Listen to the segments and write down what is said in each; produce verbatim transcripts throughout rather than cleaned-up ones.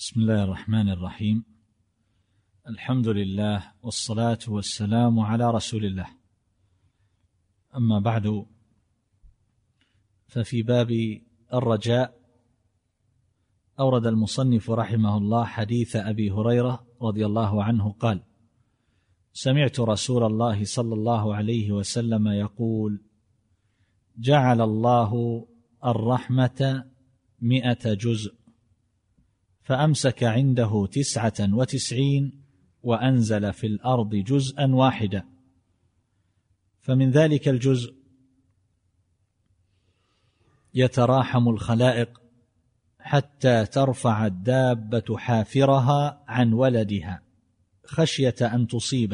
بسم الله الرحمن الرحيم. الحمد لله والصلاة والسلام على رسول الله. أما بعد، ففي باب الرجاء أورد المصنف رحمه الله حديث أبي هريرة رضي الله عنه قال: سمعت رسول الله صلى الله عليه وسلم يقول: جعل الله الرحمة مئة جزء فأمسك عنده تسعة وتسعين وأنزل في الأرض جزءا واحدا، فمن ذلك الجزء يتراحم الخلائق حتى ترفع الدابة حافرها عن ولدها خشية أن تصيبه.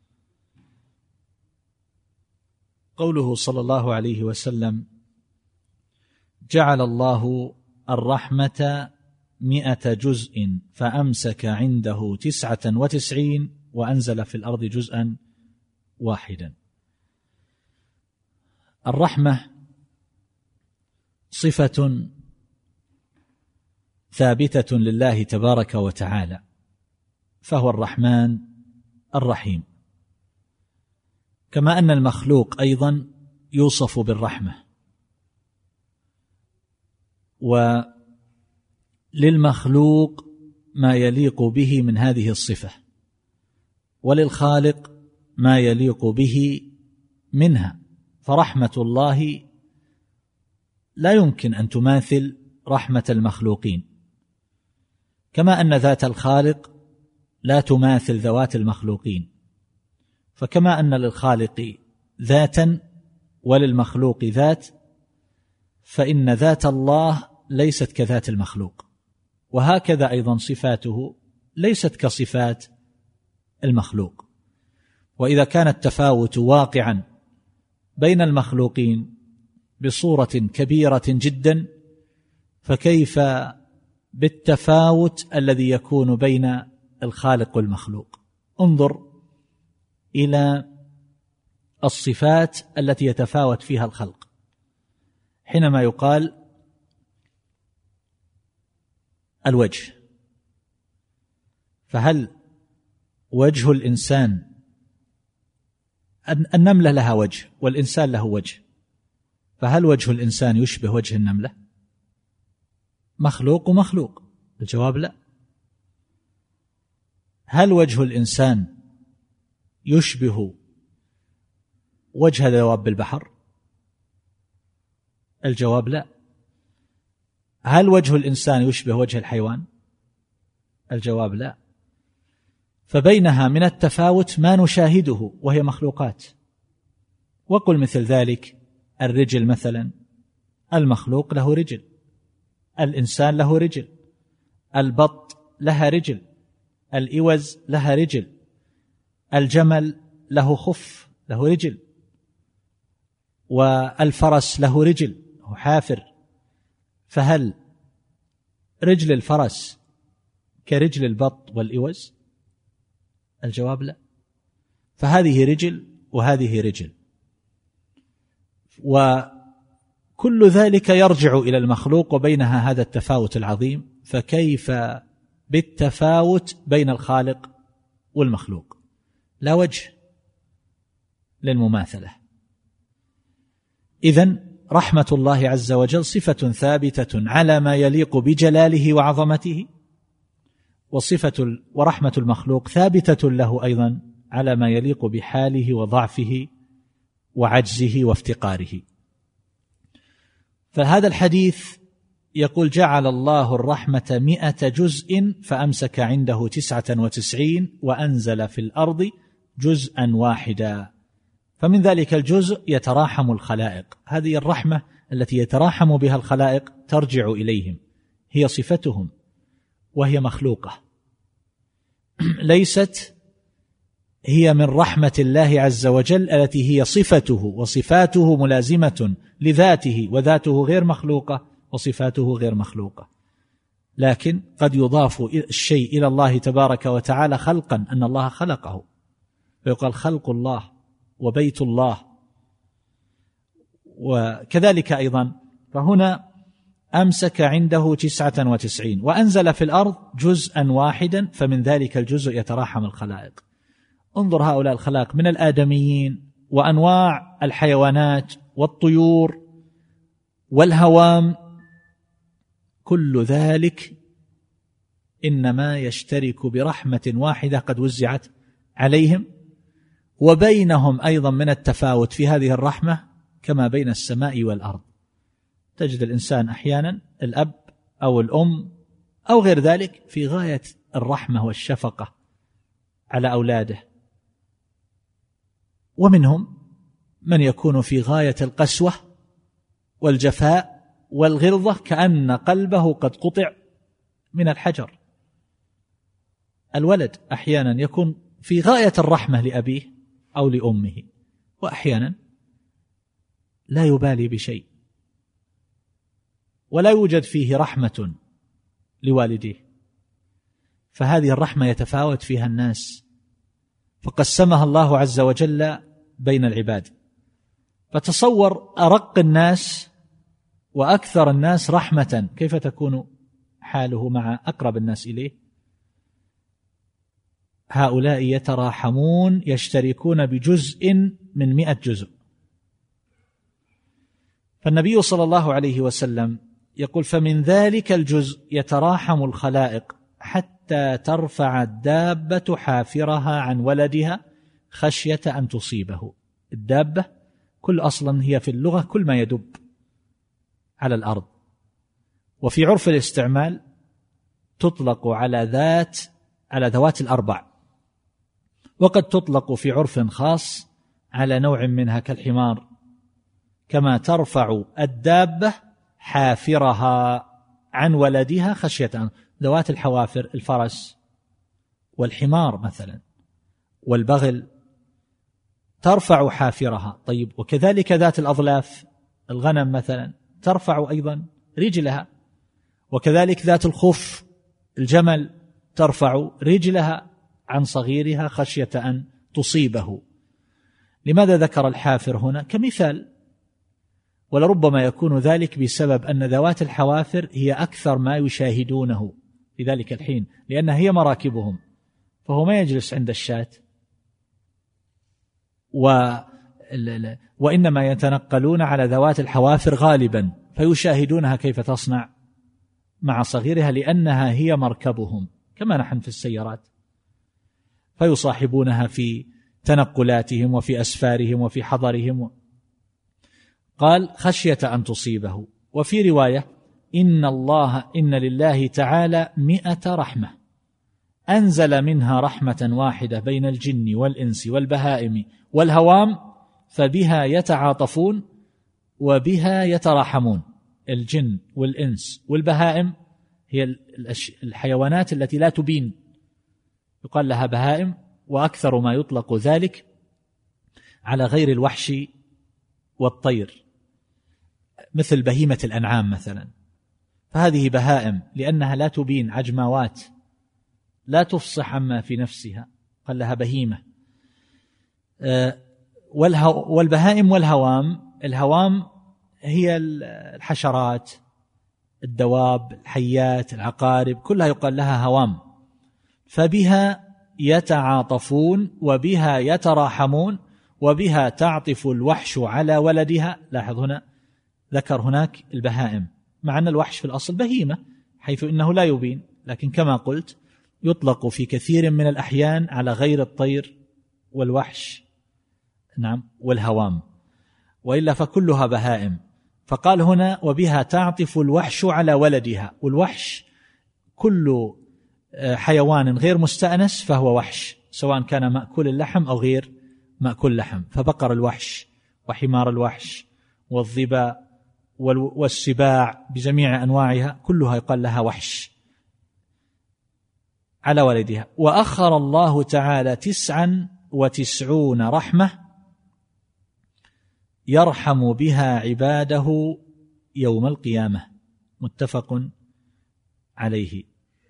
قوله صلى الله عليه وسلم: جعل الله الرحمة مئة جزء فأمسك عنده تسعة وتسعين وأنزل في الأرض جزءا واحدا. الرحمة صفة ثابتة لله تبارك وتعالى، فهو الرحمن الرحيم، كما أن المخلوق أيضا يوصف بالرحمة، وللمخلوق ما يليق به من هذه الصفة، وللخالق ما يليق به منها. فرحمة الله لا يمكن أن تماثل رحمة المخلوقين، كما أن ذات الخالق لا تماثل ذوات المخلوقين. فكما أن للخالق ذاتا وللمخلوق ذات، فإن ذات الله ليست كذات المخلوق، وهكذا أيضا صفاته ليست كصفات المخلوق. وإذا كان التفاوت واقعا بين المخلوقين بصورة كبيرة جدا، فكيف بالتفاوت الذي يكون بين الخالق والمخلوق؟ انظر إلى الصفات التي يتفاوت فيها الخلق. حينما يقال الوجه، فهل وجه الإنسان، النملة لها وجه والإنسان له وجه، فهل وجه الإنسان يشبه وجه النملة؟ مخلوق ومخلوق، الجواب لا. هل وجه الإنسان يشبه وجه دواب البحر؟ الجواب لا. هل وجه الإنسان يشبه وجه الحيوان؟ الجواب لا. فبينها من التفاوت ما نشاهده وهي مخلوقات. وقل مثل ذلك الرجل مثلا، المخلوق له رجل، الإنسان له رجل، البط لها رجل، الإوز لها رجل، الجمل له خف له رجل، والفرس له رجل وحافر. فهل رجل الفرس كرجل البط والإوز؟ الجواب لا. فهذه رجل وهذه رجل، وكل ذلك يرجع إلى المخلوق وبينها هذا التفاوت العظيم، فكيف بالتفاوت بين الخالق والمخلوق؟ لا وجه للمماثلة. إذن رحمة الله عز وجل صفة ثابتة على ما يليق بجلاله وعظمته، وصفة ورحمة المخلوق ثابتة له أيضا على ما يليق بحاله وضعفه وعجزه وافتقاره. فهذا الحديث يقول: جعل الله الرحمة مئة جزء فأمسك عنده تسعة وتسعين وأنزل في الأرض جزءا واحدا، فمن ذلك الجزء يتراحم الخلائق. هذه الرحمة التي يتراحم بها الخلائق ترجع إليهم، هي صفتهم وهي مخلوقة، ليست هي من رحمة الله عز وجل التي هي صفته، وصفاته ملازمة لذاته، وذاته غير مخلوقة وصفاته غير مخلوقة. لكن قد يضاف الشيء إلى الله تبارك وتعالى خلقا، أن الله خلقه، فيقال خلق الله وبيت الله. وكذلك أيضا فهنا أمسك عنده تسعة وتسعين وأنزل في الأرض جزءا واحدا فمن ذلك الجزء يتراحم الخلائق. انظر هؤلاء الخلائق من الآدميين وأنواع الحيوانات والطيور والهوام، كل ذلك إنما يشترك برحمة واحدة قد وزعت عليهم، وبينهم أيضا من التفاوت في هذه الرحمة كما بين السماء والأرض. تجد الإنسان أحيانا الأب أو الأم أو غير ذلك في غاية الرحمة والشفقة على أولاده، ومنهم من يكون في غاية القسوة والجفاء والغلظة كأن قلبه قد قطع من الحجر. الولد أحيانا يكون في غاية الرحمة لأبيه أو لأمه، وأحيانا لا يبالي بشيء ولا يوجد فيه رحمة لوالديه. فهذه الرحمة يتفاوت فيها الناس، فقسمها الله عز وجل بين العباد. فتصور أرق الناس وأكثر الناس رحمة كيف تكون حاله مع أقرب الناس إليه؟ هؤلاء يتراحمون، يشتركون بجزء من مئة جزء. فالنبي صلى الله عليه وسلم يقول: فمن ذلك الجزء يتراحم الخلائق حتى ترفع الدابة حافرها عن ولدها خشية أن تصيبه. الدابة كل أصلا هي في اللغة كل ما يدب على الأرض، وفي عرف الاستعمال تطلق على ذات على ذوات الأربع، وقد تطلق في عرف خاص على نوع منها كالحمار، كما ترفع الدابة حافرها عن ولدها خشية أن. ذوات الحوافر الفرس والحمار مثلا والبغل ترفع حافرها. طيب، وكذلك ذات الأظلاف الغنم مثلا ترفع أيضا رجلها، وكذلك ذات الخف الجمل ترفع رجلها عن صغيرها خشية أن تصيبه. لماذا ذكر الحافر هنا كمثال؟ ولربما يكون ذلك بسبب أن ذوات الحوافر هي أكثر ما يشاهدونه في ذلك الحين، لأنها هي مراكبهم، فهو ما يجلس عند الشاة و... وإنما يتنقلون على ذوات الحوافر غالبا، فيشاهدونها كيف تصنع مع صغيرها لأنها هي مركبهم، كما نحن في السيارات، فيصاحبونها في تنقلاتهم وفي أسفارهم وفي حضرهم. قال: خشية أن تصيبه. وفي رواية: إن الله إن لله تعالى مئة رحمة أنزل منها رحمة واحدة بين الجن والإنس والبهائم والهوام فبها يتعاطفون وبها يتراحمون. الجن والإنس والبهائم هي الحيوانات التي لا تبين، يقال لها بهائم، وأكثر ما يطلق ذلك على غير الوحش والطير، مثل بهيمة الأنعام مثلا، فهذه بهائم لأنها لا تبين، عجماوات لا تفصح عما في نفسها، قال لها بهيمة. والبهائم والهوام، الهوام هي الحشرات، الدواب، الحيات، العقارب، كلها يقال لها هوام. فبها يتعاطفون وبها يتراحمون وبها تعطف الوحش على ولدها. لاحظ هنا ذكر هناك البهائم، مع أن الوحش في الأصل بهيمة حيث إنه لا يبين، لكن كما قلت يطلق في كثير من الأحيان على غير الطير والوحش، نعم، والهوام، وإلا فكلها بهائم. فقال هنا: وبها تعطف الوحش على ولدها. والوحش كل حيوان غير مستأنس فهو وحش، سواء كان مأكول اللحم أو غير مأكول لحم. فبقر الوحش وحمار الوحش والظباء والسباع بجميع أنواعها كلها يقال لها وحش على ولدها. وأخر الله تعالى تسعا وتسعون رحمة يرحم بها عباده يوم القيامة، متفق عليه.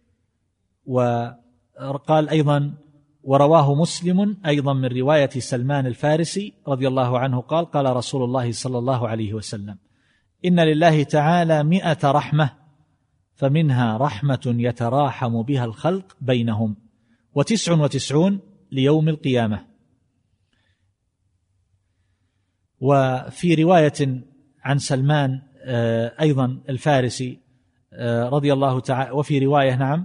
وقال أيضا: ورواه مسلم أيضا من رواية سلمان الفارسي رضي الله عنه قال: قال رسول الله صلى الله عليه وسلم: إن لله تعالى مئة رحمة فمنها رحمة يتراحم بها الخلق بينهم وتسع وتسعون ليوم القيامة. وفي رواية عن سلمان أيضا الفارسي رضي الله تعالى، وفي رواية نعم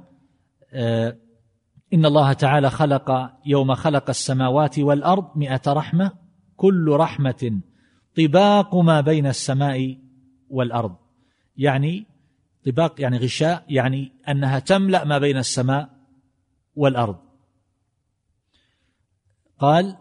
إن الله تعالى خلق يوم خلق السماوات والأرض مئة رحمة كل رحمة طباق ما بين السماء والأرض، يعني طباق يعني غشاء، يعني أنها تملأ ما بين السماء والأرض. قال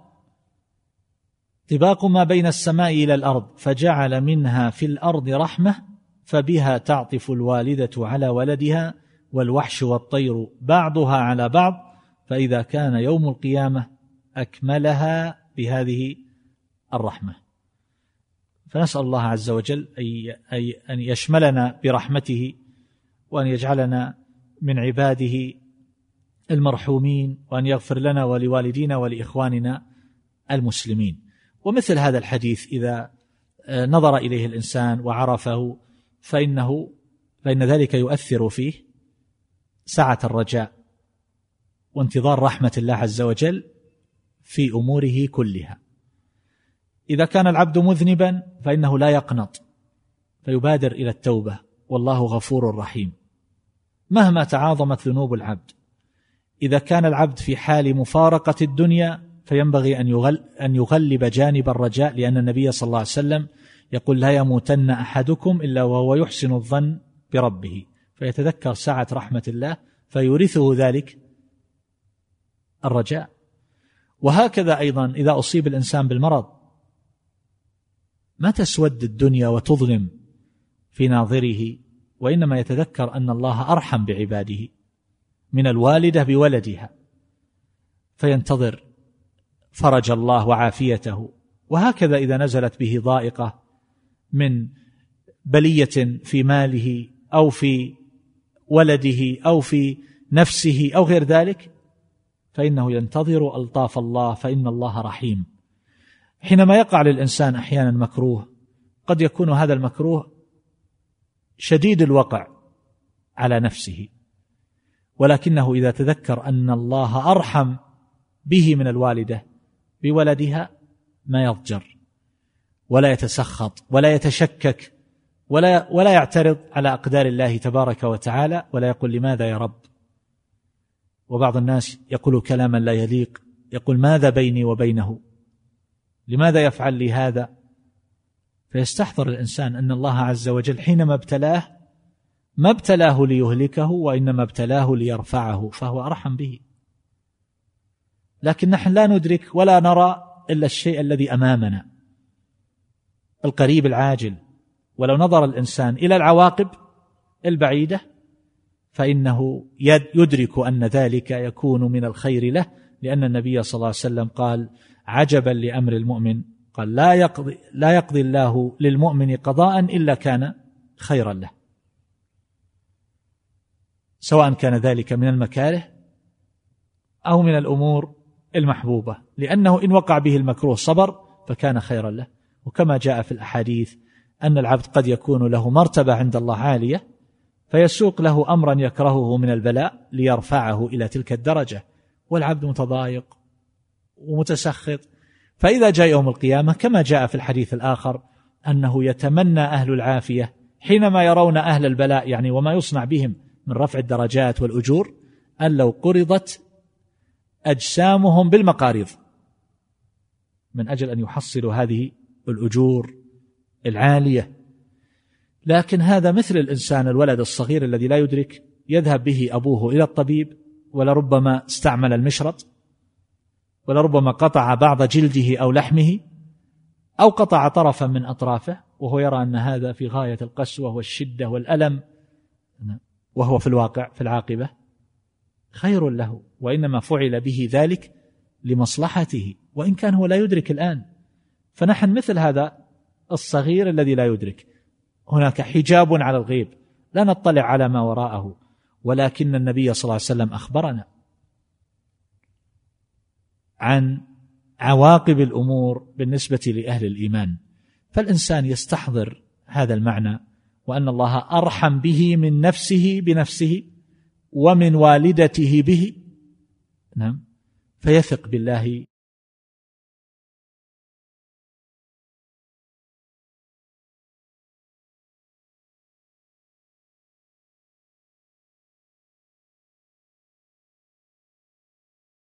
طباق ما بين السماء إلى الأرض فجعل منها في الأرض رحمة فبها تعطف الوالدة على ولدها والوحش والطير بعضها على بعض، فإذا كان يوم القيامة أكملها بهذه الرحمة. فنسأل الله عز وجل أي أن يشملنا برحمته وأن يجعلنا من عباده المرحومين، وأن يغفر لنا ولوالدينا ولإخواننا المسلمين. ومثل هذا الحديث إذا نظر إليه الإنسان وعرفه فإنه فإن ذلك يؤثر فيه سعة الرجاء وانتظار رحمة الله عز وجل في أموره كلها. إذا كان العبد مذنبا فإنه لا يقنط فيبادر إلى التوبة، والله غفور رحيم مهما تعاظمت ذنوب العبد. إذا كان العبد في حال مفارقة الدنيا فينبغي أن يغل أن يغلب جانب الرجاء، لأن النبي صلى الله عليه وسلم يقول لا يموتن أحدكم إلا وهو يحسن الظن بربه، فيتذكر سعة رحمة الله فيورثه ذلك الرجاء. وهكذا أيضا إذا أصيب الإنسان بالمرض ما تسود الدنيا وتظلم في ناظره، وإنما يتذكر أن الله أرحم بعباده من الوالدة بولدها فينتظر فرج الله وعافيته. وهكذا إذا نزلت به ضائقة من بلية في ماله أو في ولده أو في نفسه أو غير ذلك فإنه ينتظر ألطاف الله، فإن الله رحيم. حينما يقع للإنسان أحيانا مكروه قد يكون هذا المكروه شديد الوقع على نفسه، ولكنه إذا تذكر أن الله أرحم به من الوالدة بولدها ما يضجر ولا يتسخط ولا يتشكك ولا, ولا يعترض على أقدار الله تبارك وتعالى ولا يقول لماذا يا رب. وبعض الناس يقول كلاما لا يليق، يقول ماذا بيني وبينه، لماذا يفعل لي هذا؟ فيستحضر الإنسان أن الله عز وجل حينما ابتلاه ما ابتلاه ليهلكه وإنما ابتلاه ليرفعه، فهو أرحم به. لكن نحن لا ندرك ولا نرى إلا الشيء الذي أمامنا القريب العاجل، ولو نظر الإنسان إلى العواقب البعيدة فإنه يدرك أن ذلك يكون من الخير له، لأن النبي صلى الله عليه وسلم قال عجبا لأمر المؤمن، قال لا يقضي, لا يقضي الله للمؤمن قضاء إلا كان خيرا له، سواء كان ذلك من المكاره أو من الأمور المحبوبة، لأنه إن وقع به المكروه صبر فكان خيرا له. وكما جاء في الأحاديث أن العبد قد يكون له مرتبة عند الله عالية فيسوق له أمرا يكرهه من البلاء ليرفعه إلى تلك الدرجة، والعبد متضايق ومتسخط، فإذا جاء يوم القيامة كما جاء في الحديث الآخر أنه يتمنى أهل العافية حينما يرون أهل البلاء يعني وما يصنع بهم من رفع الدرجات والأجور أن لو قرضت أجسامهم بالمقاريض من أجل أن يحصلوا هذه الأجور العالية. لكن هذا مثل الإنسان الولد الصغير الذي لا يدرك، يذهب به أبوه إلى الطبيب ولربما استعمل المشرط ولربما قطع بعض جلده أو لحمه أو قطع طرفا من أطرافه وهو يرى أن هذا في غاية القسوة والشدة والألم، وهو في الواقع في العاقبة خير له، وإنما فعل به ذلك لمصلحته وإن كان هو لا يدرك الآن. فنحن مثل هذا الصغير الذي لا يدرك، هناك حجاب على الغيب لا نطلع على ما وراءه، ولكن النبي صلى الله عليه وسلم أخبرنا عن عواقب الأمور بالنسبة لأهل الإيمان. فالإنسان يستحضر هذا المعنى، وأن الله أرحم به من نفسه بنفسه ومن والدته به، نعم، فيثق بالله